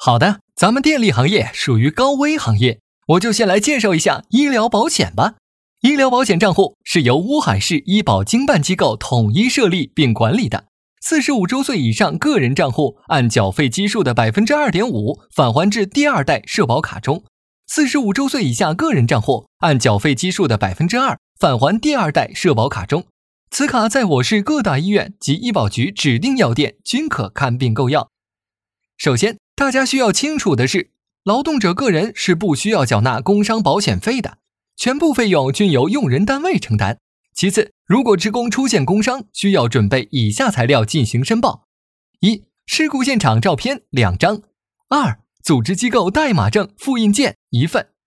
好的，咱们电力行业属于高危行业，我就先来介绍一下医疗保险吧。医疗保险账户是由乌海市医保经办机构统一设立并管理的。45周岁以上个人账户按缴费基数的 2.5% 返还至第二代社保卡中，45周岁以下个人账户按缴费基数的 2% 返还第二代社保卡中。此卡在我市各大医院及医保局指定药店均可看病购药。首先，大家需要清楚的是，劳动者个人是不需要缴纳工伤保险费的，全部费用均由用人单位承担。其次，如果职工出现工伤，需要准备以下材料进行申报：一、事故现场照片2张；2、组织机构代码证复印件1份；